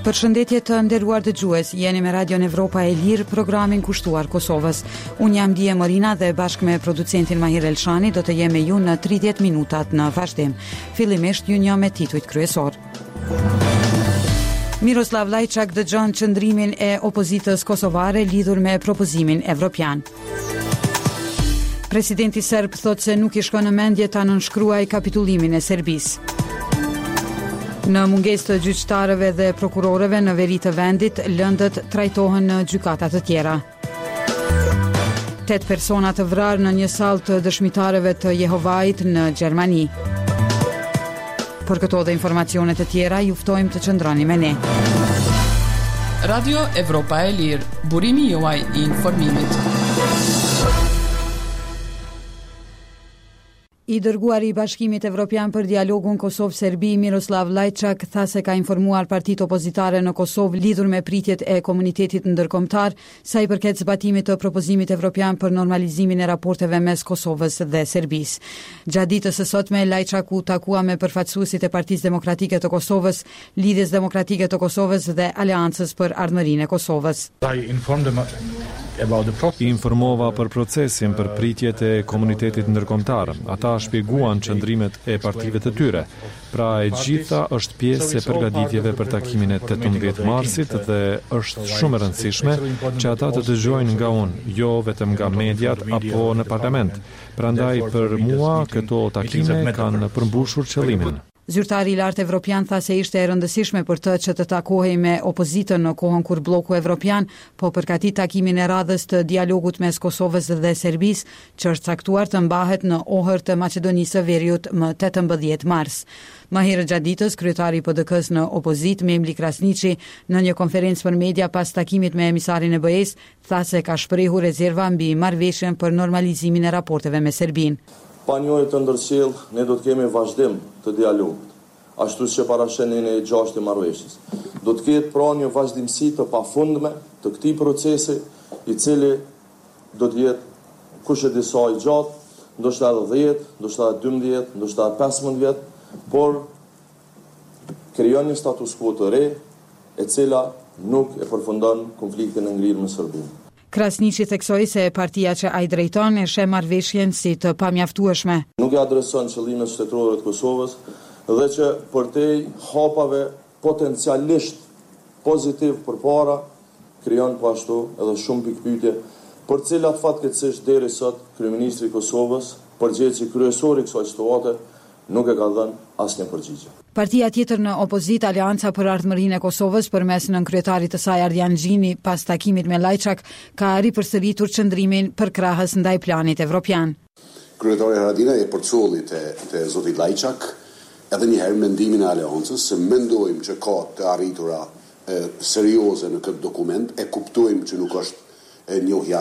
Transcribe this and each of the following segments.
Përshëndetje të nderuar dëgjues, jeni me Radion Evropa e Lirë, programin kushtuar Kosovës. Unë jam Dije Morina dhe bashkë me producentin Mahir Elshani do të jem me ju në 30 minutat në vazhdim. Fillimisht ju një me titujt kryesor. Miroslav Lajçak dëgjon qëndrimin e opozitës kosovare lidhur me propozimin evropian. Presidenti serb thot se nuk I shkon në mendje ta nënshkruaj kapitullimin e Serbisë. Në mungesë të gjyqtarëve dhe prokurorëve në veri të vendit, lëndët trajtohen në gjykata të tjera. 8 persona të vrarë në një sallë të dëshmitarëve të Jehovait në Gjermani. Për këto dhe informacione të tjera, ju ftojmë të qëndroni me ne. Radio Evropa e Lirë, burimi juaj I informimit. I dërguari I Bashkimit Evropian për dialogun Kosovë-Serbi, Miroslav Lajçak, tha se ka informuar partitë opozitare në Kosovë lidhur me pritjet e komunitetit ndërkombëtar sa I përket zbatimit të propozimit evropian për normalizimin e raporteve mes Kosovës dhe Serbisë. Gjatë ditës së sotme, Lajçak u takua me përfaqësuesit e Partisë Demokratike të Kosovës, Lidhjes Demokratike të Kosovës dhe Aleancës për Ardhmërinë e Kosovës. I informova për procesin për pritjet e komunitetit ndërkombëtar. Ata shpjeguan qëndrimet e partive të tyre. Pra e gjitha është pjesë e përgatitjeve për takimin e 18 marsit dhe është shumë e rëndësishme që ata të dëgjojnë nga unë, jo vetëm nga mediat apo në parlament. Prandaj për mua këto takime kanë përmbushur qëllimin. Zyrtari I lartë evropian tha se ishte e rëndësishme për të që të takohej me opozitën në kohën kur bloku evropian po përgatit takimin e radhës të dialogut mes Kosovës dhe Serbisë, që është caktuar të mbahet në Ohër të Maqedonisë së Veriut më 18 mars. Më herët gjatë ditës, kryetari I PDK-s në opozit, Memli Krasniqi, në një konferencë për media pas takimit me emisarin e BE-s, tha se ka shprehur rezerva mbi marrëveshjen për normalizimin e raporteve me Serbinë. Pa njëri të ndërcjell, ne do të kemi vazhdim të dialogut, ashtu që parashenin e 6 të marrëveshjes. Do të ketë pra një vazhdimsi të pafundme të këtij procesi, I cili do të jetë kush e di sa I gjatë, ndoshta 10, ndoshta 12, ndoshta 15 vjet, por krijon një status quo të re, e cila nuk e përfundon konfliktin e ngrirë me Serbinë. Krasniqi theksoi se partia që ai drejton e sheh marrëveshjen si të pamjaftueshme. Nuk e adreson qëllimet shtetërore të Kosovës dhe që përtej hapave potencialisht pozitiv përpara krijon po ashtu edhe shumë pikpyetje për cilat fatkeqësisht deri sot kryeministri I Kosovës, përgjegjësi kryesor I kësaj situate, nuk e ka dhënë asnjë përgjigje. Partia tjetër në opozit, Aleanca për Ardhmërinë e Kosovës, përmes nënkryetarit të saj Ardian Xhini, pas takimit me Lajçak, ka ripërsëritur qëndrimin përkrahës ndaj planit evropian. Kryetari Haradina e përcolli te zoti Lajçak edhe një herë mendimin e Aleancës se mendojmë që ka të arritura serioze në këtë dokument, e kuptojmë që nuk është njohja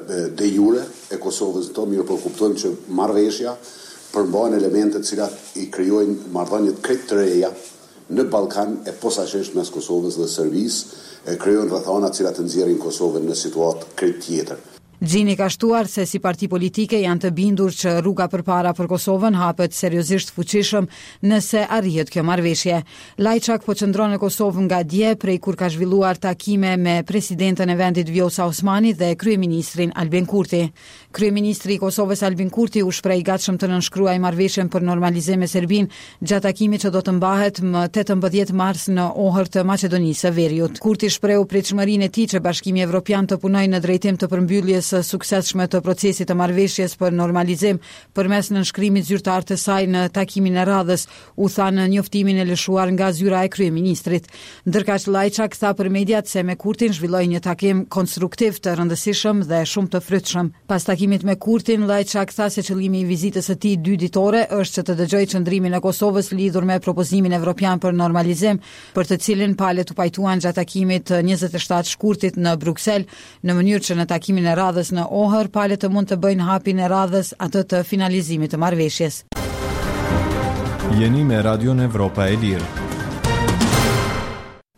de jure e Kosovës të mirë, por kuptojmë që marrëveshja përmban elementet cilat I krijojnë marrëdhënie krejt të reja në Ballkan e posaçërisht mes Kosovës dhe Serbisë, krijojnë rrethana të cilat nxjerrin Kosovën në situatë krejt tjetër. Xhini ka shtuar se si parti politike janë të bindur që rruga përpara për Kosovën hapet seriozisht fuqishëm nëse arrihet kjo marrëveshje. Lajçak po qëndron në Kosovë nga dje prej kur ka zhvilluar takime me presidentën e vendit Vjosa Osmani dhe kryeministrin Albin Kurti. Kryeministri I Kosovës Albin Kurti u shpreh I gatshëm të nënshkruajë marrëveshjen për normalizim me Serbinë gjatë takimit që do të mbahet më 18 mars në Ohër të Maqedonisë së Veriut. Kurti shprehu pritshmërinë e tij që Bashkimi Evropian të punojë në drejtim të përmbylljes së suksesshme të procesit të marrëveshjes për normalizim përmes nënshkrimit zyrtar të saj në takimin e radhës, u tha në njoftimin e lëshuar nga zyra e kryeministrit. Ndërkaq Lajçak tha për mediat se me Kurtin zhvilloi një takim konstruktiv të rëndësishëm dhe shumë të frytshëm. Pas takimit me Kurtin, Lajçak tha se qëllimi I vizitës së tij 2 ditore është që të dëgjojë qëndrimin e Kosovës lidhur me propozimin evropian për normalizim, për të cilin palët u pajtuan gjatë takimit 27 shkurtit në Bruksel, në mënyrë që në takimin e radhës në Ohër, palët të mund të bëjnë hapin e radhës atë të finalizimit të marrëveshjes. Jeni me Radion Evropa e Lirë.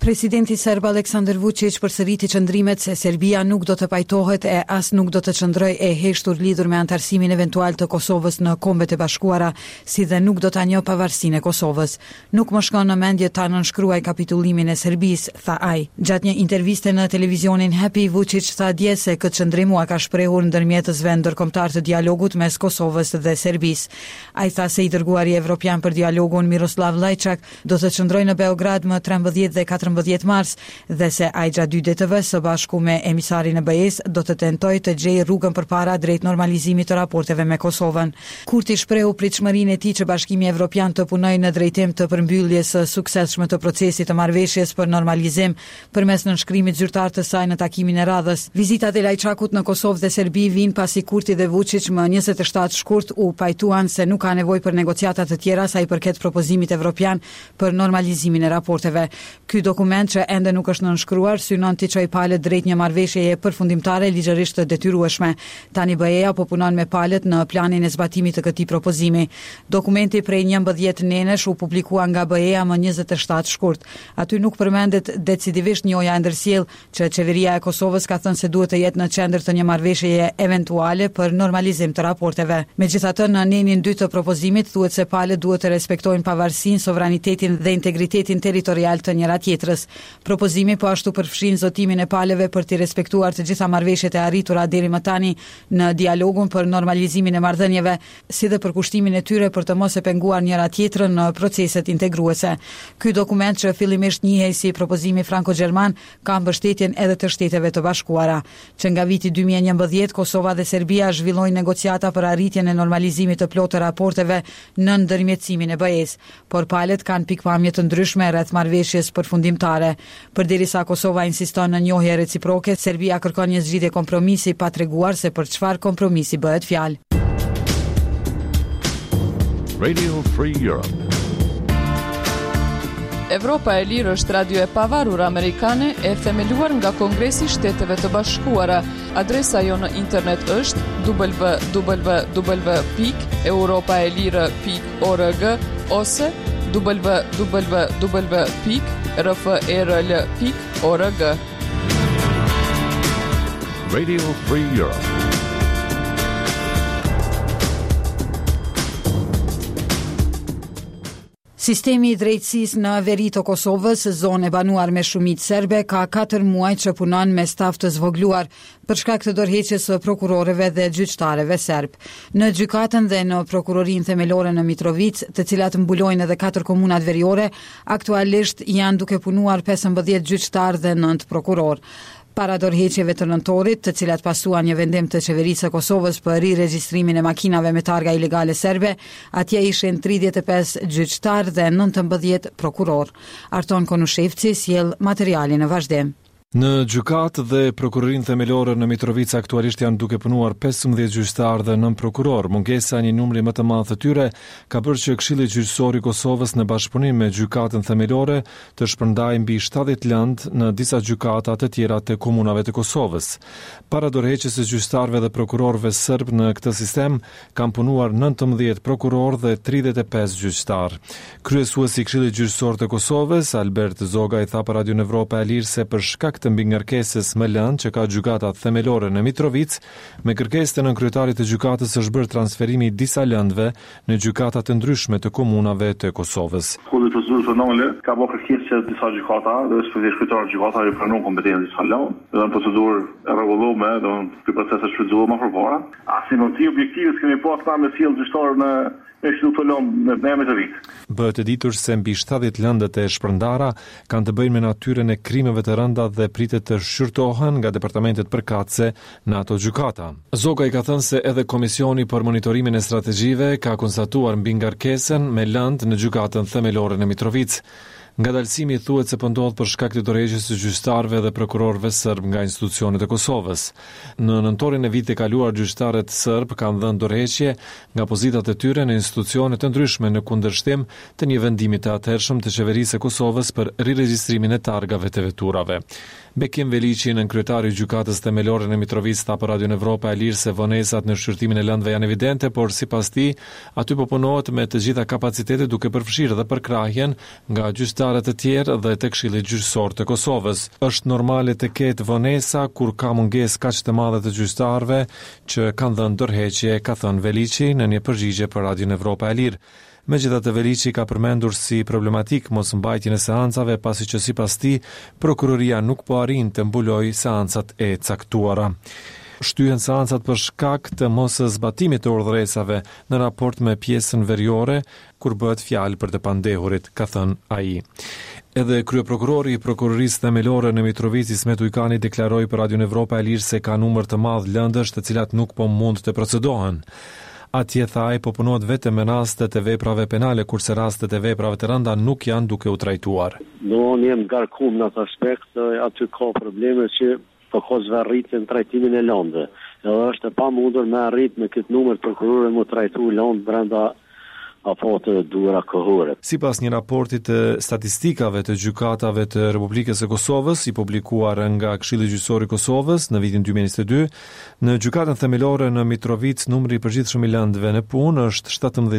Presidenti serb Aleksandar Vučić përsëriti qëndrimet se Serbia nuk do të pajtohet e as nuk do të qëndroj e heshtur lidhur me antarësimin eventual të Kosovës në Kombet e Bashkuara, si dhe nuk do ta njoh pavarësinë e Kosovës. Nuk më shkon në mendje ta nënshkruaj kapitullimin e Serbisë, tha ai. Gjatë një interviste në televizionin Happy, Vučić tha dje se këtë qëndrim u ka shprehur ndërmjetësve ndërkombëtar të dialogut mes Kosovës dhe Serbisë. Ai tha se i dërguari evropian për dialogun Miroslav Lajčak do të qëndrojë në Beograd më 13 dhe 14 mars dhe se ai gjatë 2 ditëve së bashku me emisarin e BE-s do të tentojë të gjejë rrugën përpara drejt normalizimit të raporteve me Kosovën. Kurti shprehu pritshmërinë e tij që Bashkimi Evropian të punojë në drejtim të përmbylljes së suksesshme të procesit të marrëveshjes për normalizim përmes nënshkrimit zyrtar të saj në takimin e radhës. Vizitat e Lajçakut në Kosovë dhe Serbi vijnë pasi Kurti dhe Vučić më 27 shkurt u pajtuan se nuk ka nevojë për negociata të tjera sa i përket propozimit evropian për normalizimin e raporteve. Ky dokument që ende nuk është nënshkruar synon të çojë palët drejt një marrëveshjeje përfundimtare ligjërisht të detyrueshme. Tani BE-ja po punon me palët në planin e zbatimit të këtij propozimi. Dokumenti prej 11 nenesh u publikua nga BE-ja më 27 shkurt. Aty nuk përmendet decidivisht njohja e ndërsjellë që qeveria e Kosovës ka thënë se duhet të jetë në qendër të një marrëveshjeje eventuale për normalizim të raporteve. Megjithatë, në nenin 2 të propozimit thuhet se palët duhet të respektojnë pavarësinë, sovranitetin dhe integritetin territorial të njëra tjetrës. Propozimi po ashtu përfshin zotimin e palëve për të respektuar të gjitha marrëveshjet e arritura deri më tani në dialogun për normalizimin e marrëdhënieve, si dhe përkushtimin e tyre për të mos e penguar njëra tjetrën në proceset integruese. Ky dokument që fillimisht njihej si propozimi franko-gjerman ka mbështetjen edhe të Shteteve të Bashkuara. Që nga viti 2011 Kosova dhe Serbia zhvillojnë negociata për arritjen e normalizimit të plotë të raporteve në ndërmjetësimin e BE-s, por palët kanë pikpamje të ndryshme rreth marrëveshjes përfundimtare. Përderisa Kosova insiston në njohje reciproke, Serbia kërkon një zgjidhje kompromisi pa treguar se për çfarë kompromisi bëhet fjalë. Radio Free Europe. Evropa e Lirë është radio e pavarur amerikane e themeluar nga Kongresi i Shteteve të Bashkuara. Adresa jo në internet është www.europaelire.org ose www.rferl.org. Radio Free Europe. Sistemi i drejtësisë në veri të Kosovës, zonë e banuar me shumicë serbe, ka 4 muaj që punon me staf të zvogluar për shkak të dorëheqjes së prokurorëve dhe gjyqtarëve serb. Në gjykatën dhe në prokurorinë themelore në Mitrovic, të cilat mbulojnë edhe 4 komunat veriore, aktualisht janë duke punuar 15 gjyqtarë dhe 9 prokuror. Para dorëheqjeve të nëntorit, të cilat pasuan një vendim të qeverisë së Kosovës për riregjistrimin e makinave me targa ilegale serbe, atje ishin 35 gjyqtar dhe 19 prokuror. Arton Konushevci sjell materialin në vazhdim. Në gjykatë dhe prokurorinë themelore në Mitrovica aktualisht janë duke punuar 15 gjyqtarë dhe 9 prokuror. Mungesa një numri më të madh të tyre ka bërë që Këshilli Gjyqësor i Kosovës në bashkëpunim me gjykatën themelore të shpërndajë mbi 70 lëndë në disa gjykata të tjera të komunave të Kosovës. Para dorëheqjes së gjyqtarëve dhe prokurorëve serb në këtë sistem kanë punuar 19 prokuror dhe 35 gjyqtar. Kryesuesi i Këshillit Gjyqësor të Kosovës, Albert Zoga, i tha për Radio Evropa e Lirë se për shkak të mbingarkesës më lëndë që ka gjykata themelore në Mitrovic, me kërkesë të nënkryetarit të gjykatës është bërë transferimi i disa lëndëve në gjykata të ndryshme të komunave të Kosovës. Kodit procedurës penale ka bërë kërkesë që disa gjykata dhe shpëtimi gjykata i pranon kompetencën disa lëndë, dhe në procedurë e rregulluar, dhe ky proces është shfrytzuar më përpara. Si motiv objektiv kemi pas ta me sjellë gjyqtarë në Bëhet e ditur se mbi 70 lëndët e shpërndara kanë të bëjnë me natyrën e krimeve të rënda dhe pritet të shqyrtohen nga departamentet përkatëse në ato gjykata. Zoga i ka thënë se edhe Komisioni për Monitorimin e Strategjive ka konstatuar mbingarkesën me lëndë në gjykatën themelore në Mitrovic. Ngadalësimi thuhet se po ndodh për shkak të dorëheqjes së gjyqtarëve dhe prokurorëve serb nga institucionet e Kosovës. Në nëntorin e vitit të kaluar, gjyqtarët serb kanë dhënë dorëheqje nga pozitat e tyre në institucione të ndryshme në kundërshtim të një vendimi të atëhershëm të qeverisë së Kosovës për riregjistrimin e targave të veturave. Bekim Veliqi, nënkryetari i gjykatës themelore në Mitrovic, tha për Radio Evropa e Lirë se vonesat në shqyrtimin e lëndëve janë evidente, por sipas tij, aty po punohet me të gjitha kapacitetet duke përfshirë edhe përkrahjen nga gjyqtarët gjyqtarë të tjerë dhe të Këshilli Gjyqësor të Kosovës. Është normale të ketë vonesa kur ka mungesë kaq të madhe të gjyqtarëve që kanë dhënë dorëheqje, ka thënë Veliçi në një përgjigje për Radion Evropa e Lirë. Megjithatë, Veliçi ka përmendur si problematik mosmbajtjen e seancave, pasi që sipas tij prokuroria nuk po arrin të mbulojë seancat e caktuara. Shtyhen seancat për shkak të mos zbatimit të urdhëresave në raport me pjesën veriore, kur bëhet fjalë për të pandehurit, ka thënë ai. Edhe kryeprokurori i prokurorisë themelore në Mitrovici, Ismet Ujkani, deklaroi për Radion Evropa e Lirë se ka numër të madh lëndësh të cilat nuk po mund të procedohen. Atje tha ai po punohet vetëm me rastet e veprave penale, kurse rastet e veprave të rënda nuk janë duke u trajtuar. Unë jam ngarkuar në atë aspekt, aty ka probleme që përkozve arritën në trajtimin e lëndëve. Edhe është e pamundur me arrit me këtë numër prokurorë mu trajtu lëndë brenda apo të duhura kohore. Sipas një raporti të statistikave të gjykatave të Republikës së Kosovës i publikuar nga Këshilli Gjyqësor i Kosovës në vitin 2022, në gjykatën themelore në Mitrovic numri i përgjithshëm i lëndëve në punë është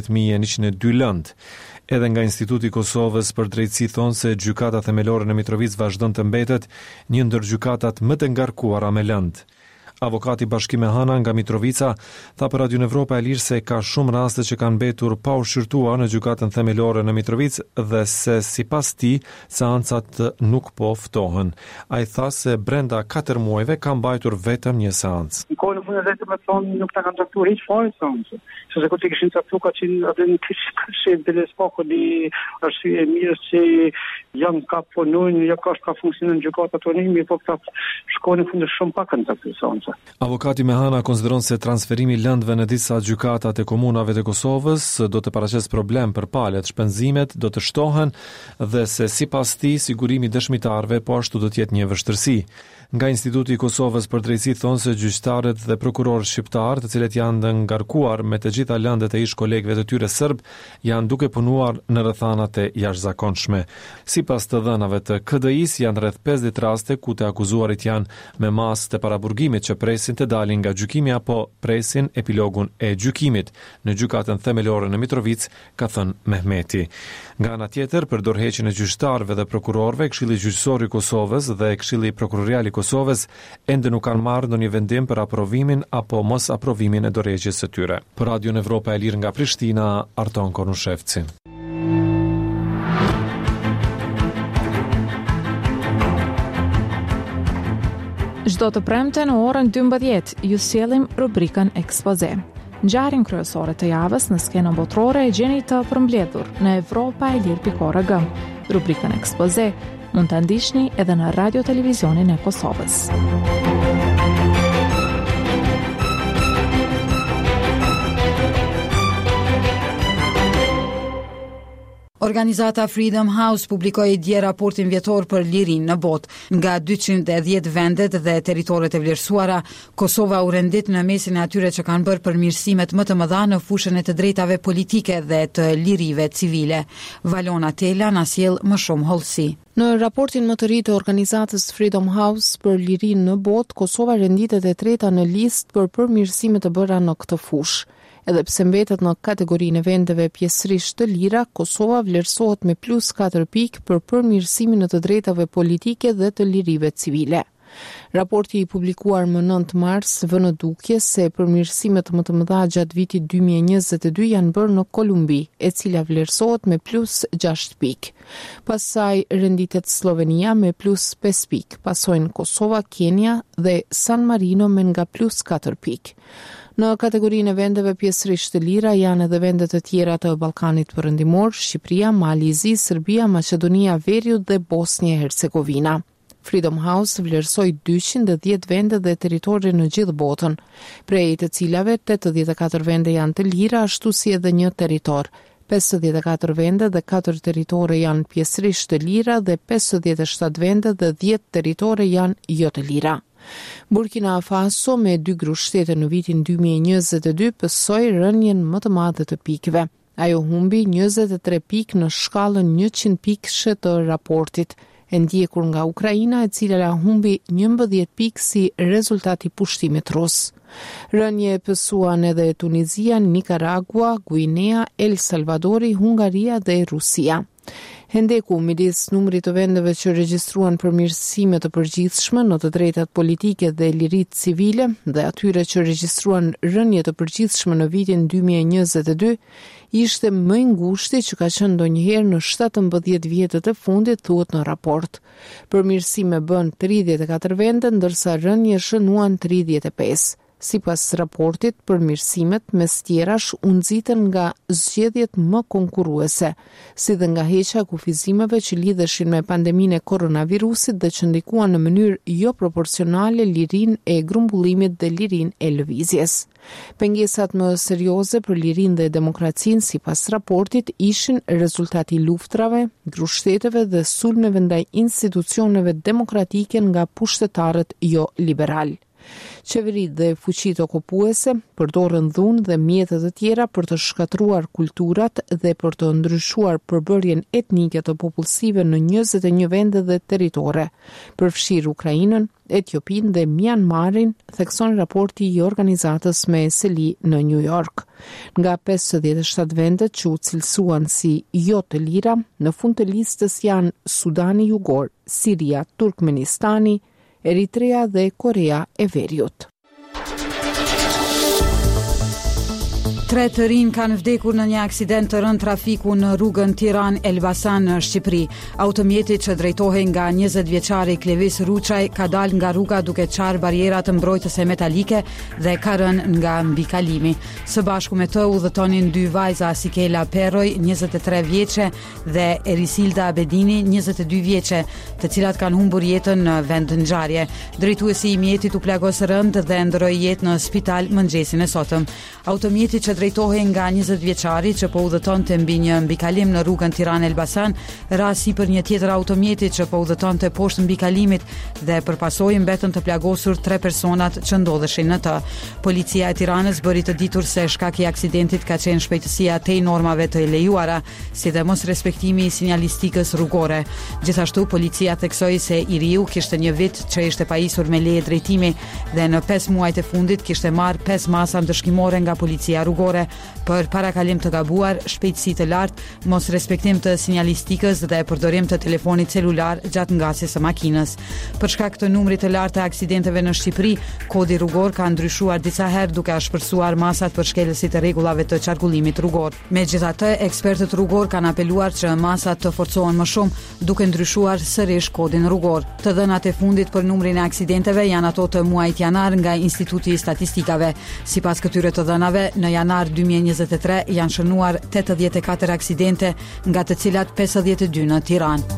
17.102 lëndë. Edhe nga Instituti i Kosovës për Drejtësi thonë se gjykata themelore në Mitrovic vazhdon të mbetet një ndër gjykatat më të ngarkuara me lëndë. Avokati Bashkim Mehana nga Mitrovica tha për Radion Evropa e Lirë se ka shumë raste që kanë mbetur pa u shqyrtuar në gjykatën themelore në Mitrovic dhe se sipas tij seancat nuk po ftohen. Ai tha se brenda 4 muajve ka mbajtur vetëm një seancë. Në kohën e fundit vetëm të thonë nuk ta kanë caktuar hiç fare seancë. Se kur ti kishin caktuar kaqin atë në kishë teleskopin di arsye mirë se janë ka punojnë, ja ka funksionon gjykata tonë, mirë po këta shkojnë në fund shumë pak kanë caktuar seancë. Avokati Mehana konsideron se transferimi i lëndëve në disa gjykata të komunave të Kosovës do të paraqes problem për palët, shpenzimet do të shtohen dhe se sipas tij sigurimi i dëshmitarëve po ashtu do të jetë një vështirësi. Nga Instituti i Kosovës për Drejtësi thonë se gjyqtarët dhe prokurorët shqiptar, të cilët janë të ngarkuar me të gjitha lëndet e ish kolegëve të tyre serb, janë duke punuar në rrethanat e jashtëzakonshme. Sipas të dhënave të KDI-s janë rreth 50 raste ku të akuzuarit janë me masë të paraburgimit që presin të dalin nga gjykimi apo presin epilogun e gjykimit në gjykatën themelore në Mitrovic, ka thënë Mehmeti. Nga ana tjetër, për dorëheqjen e gjyqtarëve dhe prokurorëve, Këshilli Gjyqësor i Kosovës dhe Këshilli Prokurorial i Kosovës ende nuk kanë marrë ndonjë vendim për aprovimin apo mos aprovimin e dorëheqjes së tyre. Për Radion Evropa e Lirë nga Prishtina, Arton Konushevci. Çdo të premte në orën 12 ju sjellim rubrikën Ekspoze. Ngjarjen kryesore të javës në skenën botërore e gjeni të përmbledhur në europaelir.org. Rubrikën Ekspoze mund ta ndiqni edhe në Radio Televizionin e Kosovës. Organizata Freedom House publikoi dje raportin vjetor për lirinë në botë. Nga 210 vendet dhe territoret e vlerësuara, Kosova u rendit në mesin e atyre që kanë bërë përmirësimet më të mëdha në fushën e të drejtave politike dhe të lirive civile. Valona Tela na sjell më shumë hollësi. Në raportin më të ri të organizatës Freedom House për lirinë në botë, Kosova renditet e treta në listë për përmirësimet të bëra në këtë fushë. Edhe pse mbetet në kategorinë e vendeve pjesërisht të lira, Kosova vlerësohet me +4 pikë për përmirësimin e të drejtave politike dhe të lirive civile. Raporti i publikuar më 9 mars vë në dukje se përmirësimet më të mëdha gjatë vitit 2022 janë bërë në Kolumbi, e cila vlerësohet me +6 pikë. Pastaj renditet Slovenia me +5 pikë, pasojnë Kosova, Kenia dhe San Marino me nga +4 pikë. Në kategorinë e vendeve pjesërisht të lira janë edhe vendet të tjera të Ballkanit Perëndimor, Shqipëria, Malizi, Serbia, Maqedonia Veriut dhe Bosnia e Hercegovina. Freedom House vlerësoi 210 vende dhe territore në gjithë botën, prej të cilave 84 vende janë të lira, ashtu si edhe një territor. 54 vende dhe 4 territore janë pjesërisht të lira dhe 57 vende dhe 10 territore janë jo të lira. Burkina Faso me 2 grushtete në vitin 2022 pësoi rënien më të madhe të pikëve. Ajo humbi 23 pikë në shkallën 100 pikëshe të raportit, e ndjekur nga Ukraina, e cila humbi 11 pikë si rezultati pushtimit rus. Rënje pësuan edhe Tunizia, Nicaragua, Guinea, El Salvadori, Hungaria dhe Rusia. Hendeku midis numrit të vendeve që regjistruan përmirësime të përgjithshme në të drejtat politike dhe liritë civile dhe atyre që regjistruan rënje të përgjithshme në vitin 2022 ishte më i ngushti që ka qenë ndonjëherë në 17 vjetët e fundit, thuhet në raport. Përmirësime bën 34 vende, ndërsa rënje shënuan 35. Sipas raportit, përmirësimet mes tjerash u nxitën nga zgjedhjet më konkurruese, si dhe nga heqja e kufizimeve që lidheshin me pandeminë e koronavirusit dhe që ndikuan në mënyrë jo proporcionale lirinë e grumbullimit dhe lirinë e lëvizjes. Pengesat më serioze për lirinë dhe demokracinë sipas raportit ishin rezultati luftrave, grushteteve dhe sulmeve ndaj institucioneve demokratike nga pushtetarët jo liberal. Qeverit dhe fuqitë okupuese përdorën dhunë dhe mjete të tjera për të shkatruar kulturat dhe për të ndryshuar përbërjen etnike të popullsive në 21 vende dhe territore, përfshirë Ukrainën, Etiopinë dhe Myanmarin, thekson raporti i organizatës me seli në New York. Nga 57 vendet që u cilësuan si jo të lira, në fund të listës janë Sudani Jugor, Siria, Turkmenistani, Eritrea dhe Korea e Veriut. 3 të rinj kanë vdekur në një aksident të rënd trafiku në rrugën Tiranë-Elbasan në Shqipëri. Automjeti që drejtohej nga 20 vjeçari Klevis Ruçaj ka dalë nga rruga duke qarë bariera të mbrojtëse metalike dhe ka rënë nga mbikalimi. Së bashku me të udhëtonin 2 vajza, Sikela Perroj, 23 vjeçe dhe Erisilda Abedini, 22 vjeçe, të cilat kanë humbur jetën në vend ngjarje. Drejtuesi i mjetit u plagos rënd dhe ndroi jetë në spital mëngjesin e sotëm. Automjeti që drejtohej nga 20 vjeçari që po udhëtonte mbi një mbikalim në rrugën Tiranë-Elbasan, ra sipër një tjetër automjeti që po udhëtonte poshtë mbikalimit dhe përpasoi mbetën të plagosur 3 personat që ndodheshin në të. Policia e Tiranës bëri të ditur se shkaki i aksidentit ka qenë shpejtësia tej normave të lejuara, si dhe mos respektimi i sinjalistikës rrugore. Gjithashtu policia theksoi se i riu kishte një vit që ishte pajisur me leje drejtimi dhe në 5 muajt e fundit kishte marrë 5 masa ndëshkimore nga policia rrugore për parakalim të gabuar, shpejtësi të lartë, mos respektim të sinjalistikës dhe përdorim të telefonit celular gjatë ngasjes së makinës. Për shkak të numrit të lartë të aksidenteve në Shqipëri, kodi rrugor ka ndryshuar disa herë duke shpërsuar masat për shkelësit të rregullave të qarkullimit rrugor. Megjithatë, ekspertët rrugor kanë apeluar që masat të forcohen më shumë, duke ndryshuar sërish kodin rrugor. Të dhënat e fundit për numrin e aksidenteve janë ato të muajit janar nga Instituti i Statistikave. Sipas këtyre të dhënave, në janar 2023 janë shënuar 84 aksidente, nga të cilat 52 në Tiranë.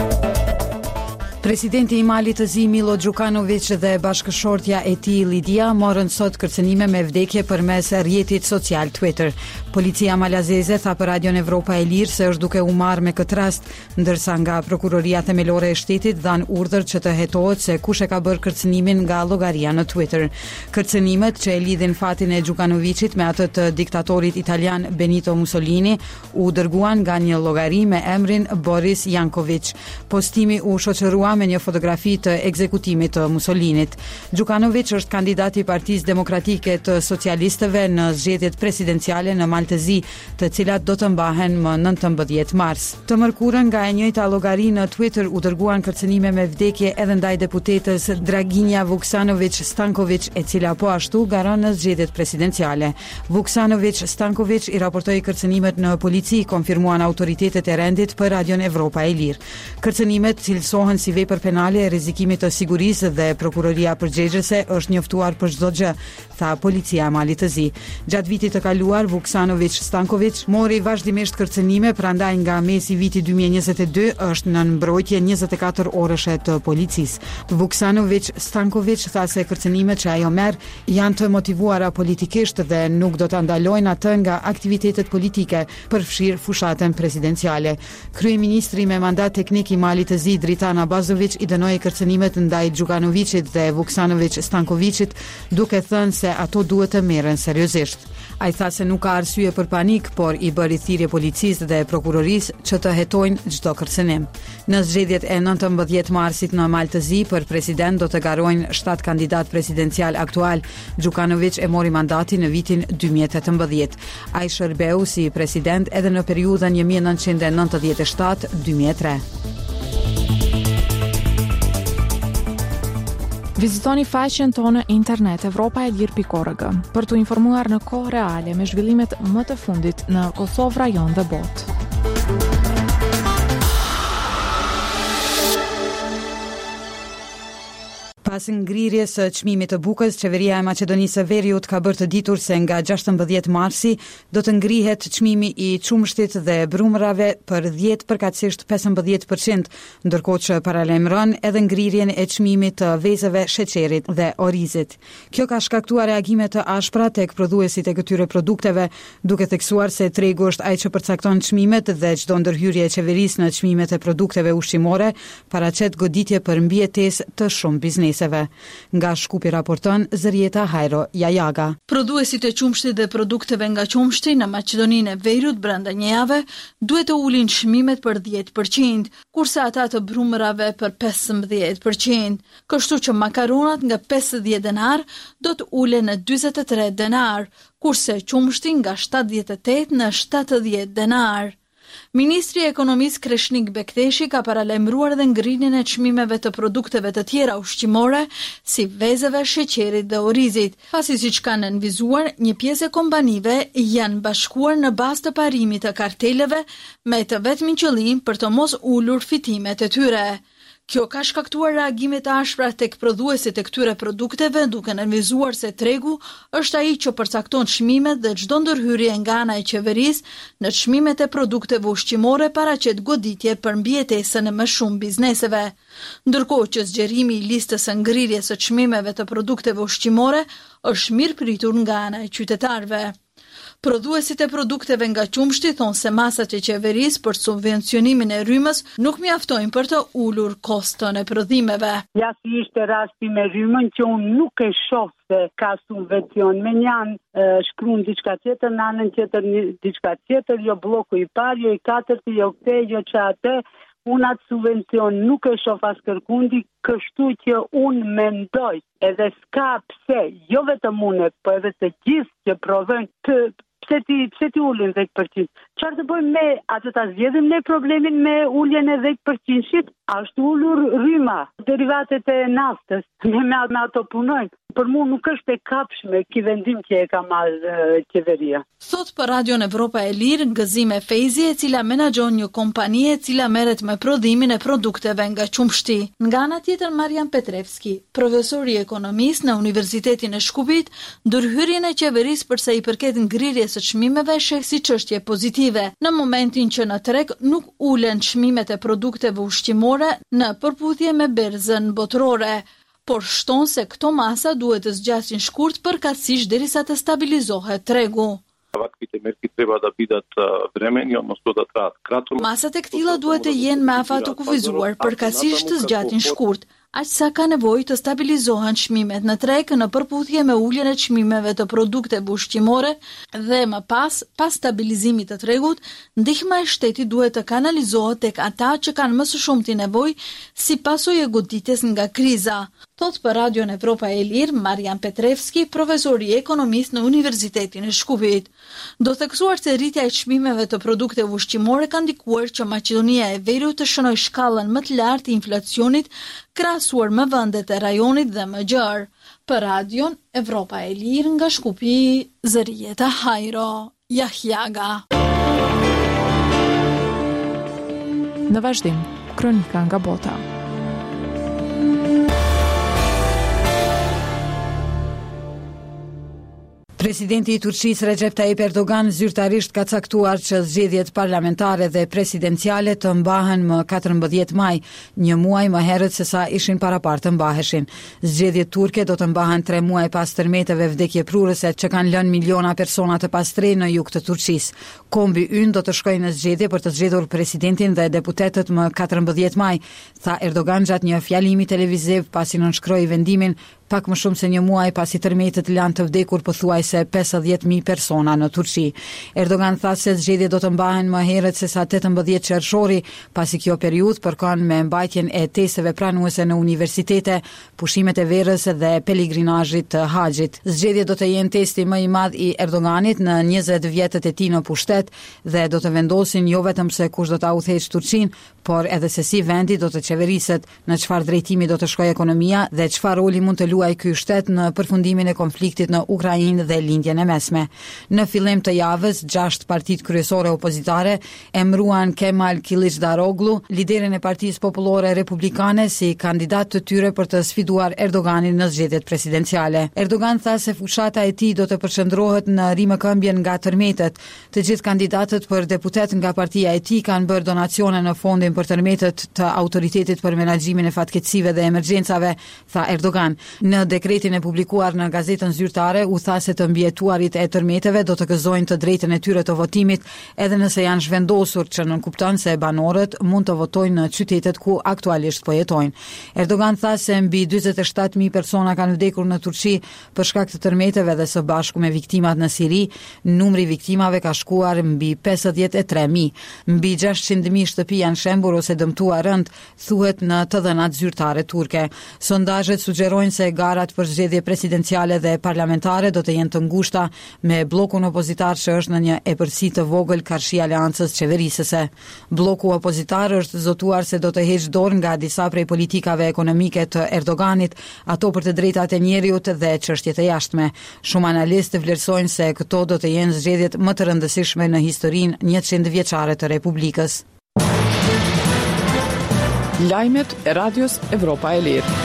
Presidenti i Malit të Zi Milo Đukanović dhe bashkëshortja e tij Lidia morën sot kërcënime me vdekje përmes rrjetit social Twitter. Policia malazeze tha për Radion Evropa e Lirë se është duke u marrë me këtë rast, ndërsa nga Prokuroria Themelore e Shtetit dhan urdhër që të hetohet se kush e ka bërë kërcënimin nga llogaria në Twitter. Kërcënimet që e lidhin fatin e Đukanovićit me atë të diktatorit italian Benito Mussolini u dërguan nga një llogari me emrin Boris Janković. Postimi u shoqërua me një fotografi të ekzekutimit të Mussolinit. Đukanović është kandidati i Partisë Demokratike të Socialistëve në zgjedhjet presidenciale në Maltëzi, të cilat do të mbahen më 19 mars. Të mërkurën nga e njëjta llogari në Twitter u dërguan kërcënime me vdekje edhe ndaj deputetës Draginja Vuksanović Stanković, e cila po ashtu garon në zgjedhjet presidenciale. Vuksanović Stanković i raportoi kërcënimet në polici, konfirmuan autoritetet e rendit për Radion Evropa e Lirë. Kërcënimet cilësohen si vepër penale e rrezikimit të sigurisë dhe prokuroria përgjegjëse është njoftuar për çdo gjë, tha policia e Malit të Zi. Gjatë vitit të kaluar, Vuksanović Stanković mori vazhdimisht kërcënime, prandaj nga mesi vitit 2022 është në mbrojtje 24 orëshe të policisë. Vuksanović Stanković tha se kërcënimet që ajo merr janë të motivuara politikisht dhe nuk do ta ndalojnë atë nga aktivitetet politike, përfshirë fushatën presidenciale. Kryeministri me mandat teknik i Malit të Zi, Dritan Abazović, Milošević i dënoi kërcënimet ndaj Gjukanovićit dhe Vuksanović Stankovicit, duke thënë se ato duhet të merren seriozisht. Ai tha se nuk ka arsye për panik, por i bëri thirrje policisë dhe prokurorisë që të hetojnë çdo kërcënim. Në zgjedhjet e 19 marsit në Maltëzi për president do të garojnë 7 kandidat presidencial aktual. Gjukanović e mori mandatin në vitin 2018. Ai shërbeu si president edhe në periudhën 1997-2003. Vizitoni faqen tonë internet evropaelir.org për të informuar në kohë reale me zhvillimet më të fundit në Kosovë, rajon dhe botë. Pas ngrirjes së çmimit të bukës, qeveria e Maqedonisë së Veriut ka bërë të ditur se nga 16 marsi do të ngrihet çmimi i qumshtit dhe brumrave për 10 përkatësisht 15%, ndërkohë që paralajmëron edhe ngrirjen e çmimit të vezëve, sheqerit dhe orizit. Kjo ka shkaktuar reagime të ashpra tek prodhuesit e këtyre produkteve, duke theksuar se tregu është ai që përcakton çmimet dhe çdo ndërhyrje e qeverisë në çmimet e produkteve ushqimore paraqet goditje për mbijetesë të shumë bizneseve. Nga Shkupi raporton Zërieta Hajro Jajaga. Prodhuesit e qumshtit dhe produkteve nga qumshti në Maqedoninë e Veriut brenda një jave duhet të ulin çmimet për 10%, kurse ata të brumrave për 15%. Kështu që makaronat nga 50 denar do të ulen në 43 denar, kurse qumshti nga 78 në 70 denar. Ministri i Ekonomisë Kreshnik Bekteshi ka paralajmëruar dhe ngrirjen e çmimeve të produkteve të tjera ushqimore, si vezëve, sheqerit dhe orizit, pasi siç kanë nënvizuar, një pjesë e kompanive janë bashkuar në bazë të parimit të karteleve me të vetmin qëllim për të mos ulur fitimet e tyre. Kjo ka shkaktuar reagime të ashpra tek prodhuesit e këtyre produkteve, duke nënvizuar se tregu është ai që përcakton çmimet dhe çdo ndërhyrje nga ana e qeverisë në çmimet e produkteve ushqimore paraqet goditje për mbijetesën e më shumë bizneseve. Ndërkohë që zgjerimi i listës së ngrirjes së çmimeve të produkteve ushqimore është mirë pritur nga ana e qytetarëve. Prodhuesit e produkteve nga qumshti thonë se masat e qeverisë për subvencionimin e rrymës nuk mjaftojnë për të ulur koston e prodhimeve. Ja si ishte rasti me rrymën që unë nuk e shoh se ka subvencion. Me janë shkruan diçka tjetër, në anën tjetër diçka tjetër, jo bloku i parë, jo i katërt, jo këtë, jo çatë. Unë atë subvencion nuk e shoh as kërkundi, kështu që unë mendoj edhe s'ka pse, jo vetëm unë, po edhe të gjithë që provojnë të pse ti ulin 10%. Çfarë të bëjmë me atë ta zgjedhim ne problemin me uljen e 10%-shit? Ashtu ulur rryma, derivatet e naftës, me ato punojnë. Për mua nuk është e kapshme ky vendim që e ka marrë qeveria. Thot për Radion Evropa e Lirë Gëzime Fejzi, e cila menaxhon një kompani e cila merret me prodhimin e produkteve nga qumshti. Nga ana tjetër Marian Petrevski, profesor i ekonomisë në Universitetin e Shkupit, ndërhyrjen e qeverisë përsa i përket ngrirjes së çmimeve sheh si çështje pozitive, në momentin që në treg nuk ulen çmimet e produkteve ushqimore në përputhje me berzën botërore, por shton se këto masa duhet të zgjasin shkurt përkatësisht derisa të stabilizohet tregu. Masat e këtilla duhet të jenë me afat të kufizuar përkatësisht të zgjatin shkurt, aq sa ka nevojë të stabilizohen çmimet në treg në përputhje me uljen e çmimeve të produkteve ushqimore dhe më pas stabilizimit të tregut, ndihma e shtetit duhet të kanalizohet tek ata që kanë më së shumti nevojë si pasojë e goditjes nga kriza. Thot për Radion Evropa e Lirë Marian Petrevski, profesor i ekonomisë në Universitetin e Shkupit. Do theksuar se rritja e çmimeve të produkteve ushqimore ka ndikuar që Maqedonia e Veriut të shënojë shkallën më të lartë të inflacionit krahasuar me vendet e rajonit dhe më gjerë. Për Radion Evropa e Lirë nga Shkupi, Zërieta Hajro Jajaga. Në vazhdim, kronika nga bota. Presidenti I Turqisë Recep Tayyip Erdogan zyrtarisht ka caktuar që zgjedhjet parlamentare dhe presidenciale të mbahen më 14 maj, një muaj më herët se sa ishin parapartë të mbaheshin. Zgjedhjet turke do të mbahen 3 muaj pas tërmeteve vdekjeprurëse që kanë lënë miliona persona të pastre në jug të Turqisë. Kombi ynë do të shkojë në zgjedhje për të zgjedhur presidentin dhe deputetët më 14 maj, tha Erdogan gjatë një fjalimi televiziv pasi nënshkroi vendimin pak më shumë se një muaj pasi tërmetet lanë të vdekur pothuajse 50.000 persona në Turqi. Erdogan tha se zgjedhjet do të mbahen më herët se sa 18 qershori, pasi kjo periudhë përkon me mbajtjen e testeve pranuese në universitete, pushimet e verës dhe peligrinazhit të haxhit. Zgjedhjet do të jenë testi më I madh I Erdoganit në 20 vjetët e tij në pushtet dhe do të vendosin jo vetëm se kush do ta udhëheqë Turqinë, por edhe se si vendi do të qeveriset, në çfarë drejtimi do të shkojë ekonomia dhe çfarë roli mund të luajë ky shtet në përfundimin e konfliktit në Ukrainë dhe lindjen e mesme. Në fillim të javës, 6 partitë kryesore opozitare emëruan Kemal Kılıçdaroğlu, liderin e Partisë Popullore Republikane, si kandidat të tyre për të sfiduar Erdoganin në zgjedhjet presidenciale. Erdogan tha se fushata e tij do të përqendrohet në rimëkëmbjen nga tërmetet. Të gjithë kandidatët për deputet nga partia e tij kanë bërë donacione në fondin për tërmetet të Autoritetit për Menaxhimin e Fatkeqësive dhe Emergjencave, tha Erdogan. Në dekretin e publikuar në gazetën zyrtare u tha se të mbijetuarit e tërmeteve do të gëzojnë të drejtën e tyre të votimit, edhe nëse janë zhvendosur, që nënkupton se banorët mund të votojnë në qytetet ku aktualisht po jetojnë. Erdogan tha se mbi 47.000 persona kanë vdekur në Turqi për shkak të tërmeteve dhe së bashku me viktimat në Siri, numri viktimave ka shkuar mbi 53.000. Mbi 600.000 shtëpi janë shembur ose dëmtuar rënd, thuhet në të dhënat zyrtare turke. Sondazhet sugjerojnë se garat për zgjedhje presidenciale dhe parlamentare do të jenë të ngushta, me bllokun opozitar që është në një epërsi të vogël karshi aleancës qeverisëse. Bloku opozitar është zotuar se do të heqë dorë nga disa prej politikave ekonomike të Erdoganit, ato për të drejtat e njeriut dhe çështjet e jashtme. Shumë analistë vlerësojnë se këto do të jenë zgjedhjet më të rëndësishme në historinë 100 vjeçare të Republikës. Lajmet e Radios Evropa e Lirë.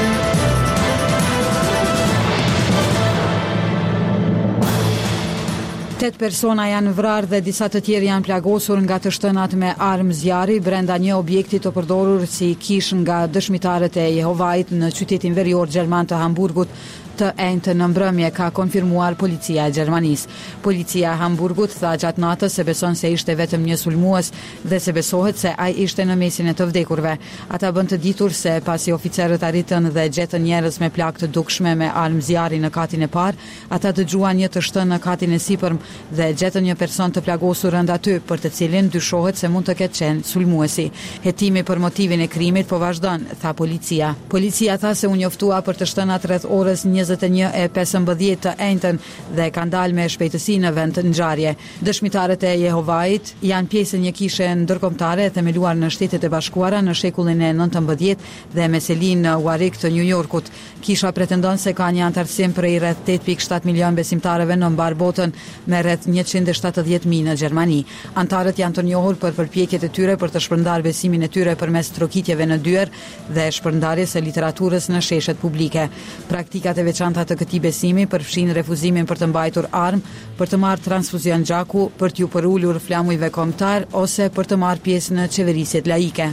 8 persona janë vrarë dhe disa të tjerë janë plagosur nga të shtënat me armë zjarri brenda një objekti të përdorur si kish nga dëshmitarët e Jehovait në qytetin verior gjerman të Hamburgut të enjtë në mbrëmje, ka konfirmuar policia e Gjermanisë. Policia e Hamburgut tha gjatë natës se beson se ishte vetëm një sulmues dhe se besohet se ai ishte në mesin e të vdekurve. Ata bën të ditur se pasi oficerët arritën dhe gjetën njerëz me plagë të dukshme me armë zjarri në katin e parë, ata dëgjuan një të shtënë në katin e sipërm dhe gjetën një person të plagosur rënd aty, për të cilin dyshohet se mund të ketë qenë sulmuesi. Hetimi për motivin e krimit po vazhdon, tha policia. Policia tha se u njoftua për të shtënat rreth orës 21:15 të enjtën dhe kanë dalë me shpejtësi në vend të ngjarje. Dëshmitarët e Jehovait janë pjesë e një kishe ndërkombëtare e themeluar në Shtetet e Bashkuara në shekullin e 19 dhe me seli në Warwick të New Yorkut. Kisha pretendon se ka një antarësim prej rreth 8.7 milion besimtarëve në mbar botën, me rreth 170.000 në Gjermani. Antarët janë të njohur për përpjekjet e tyre për të shpërndarë besimin e tyre përmes trokitjeve në dyer dhe shpërndarjes së literaturës në sheshet publike. Praktikat e veçanta të këtij besimi përfshin refuzimin për të mbajtur armë, për të marrë transfuzion gjaku, për t'ju përulur flamujve kombëtar ose për të marrë pjesë në qeverisjet laike.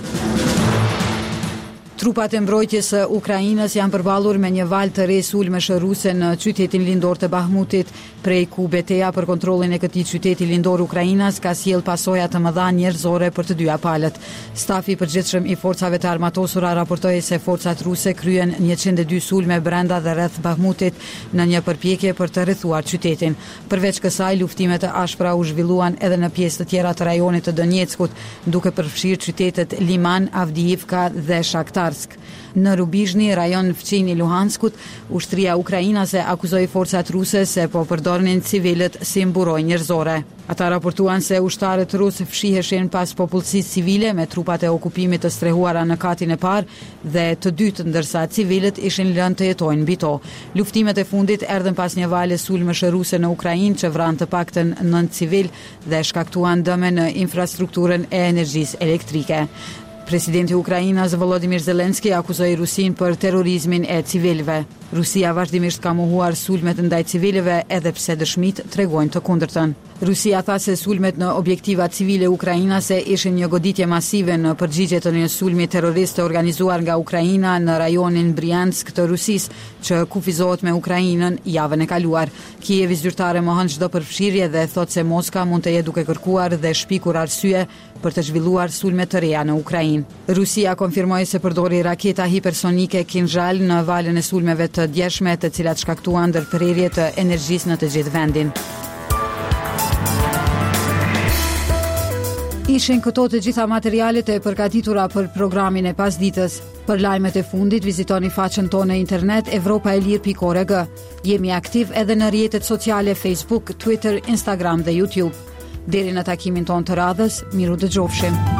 Trupat e mbrojtjes së Ukrainës janë përballur me një valë të re sulmesh ruse në qytetin lindor të Bahmutit, prej ku betejë për kontrollin e këtij qyteti lindor Ukrainas ka sjell pasoja të mëdha njerëzore për të dyja palët. Stafi i përgjithshëm i forcave të armatosura raportoi se forcat ruse kryen 102 sulme brenda dhe rreth Bahmutit në një përpjekje për të rrethuar qytetin. Përveç kësaj, luftime të ashpra u zhvilluan edhe në pjesë të tjera të rajonit të Donetskut, duke përfshirë qytetet Liman, Avdiivka dhe Shakhtar. Në Rubizhni, rajon fqin i Luhanskut, ushtria ukrainase akuzoi forcat ruse se po përdornin civilët si mburoj njerëzore. Ata raportuan se ushtarët rusë fshiheshin pas popullsisë civile me trupat e okupimit të strehuara në katin e parë dhe të dytë, ndërsa civilët ishin lënë të jetojnë mbi to. Luftimet e fundit erdhën pas një vale sulmesh ruse në Ukrainë që vran të paktën 9 civil dhe shkaktuan dëme në infrastrukturën e energjisë elektrike. Presidenti i Ukrainës Volodymyr Zelensky akuzoi Rusinë për terrorizmin e civilëve. Rusia vazhdimisht ka mohuar sulmet ndaj civilëve edhe pse dëshmitë tregojnë të kundërtën. Rusia tha se sulmet në objektiva civile ukrainase ishin një goditje masive në përgjigje të një sulmi terrorist të organizuar nga Ukraina në rajonin Bryansk të Rusisë, që kufizohet me Ukrainën javën e kaluar. Kijevi zyrtare mohon çdo përfshirje dhe thotë se Moska mund të jetë duke kërkuar dhe shpikur arsye për të zhvilluar sulme të reja në Ukrainë. Rusia konfirmoi se përdori raketa hipersonike Kinjal në valën e sulmeve të djeshme, të cilat shkaktuan ndërprerje të energjisë në të gjithë vendin. Ishin këto të gjitha materialet e përgatitura për programin e pasditës. Për lajmet e fundit vizitoni faqen tonë internet evropaelir.org. Jemi aktiv edhe në rrjetet sociale Facebook, Twitter, Instagram dhe YouTube. Deri në takimin tonë të radhës, miru dëgjofshim.